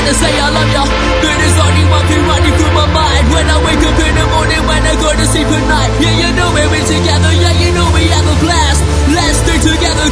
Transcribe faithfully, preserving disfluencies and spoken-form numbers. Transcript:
to say I love ya, but there's only one thing running through my mind when I wake up in the morning, when I go to sleep at night. Yeah, you know we're in together, yeah, you know we have a blast. Let's stay together,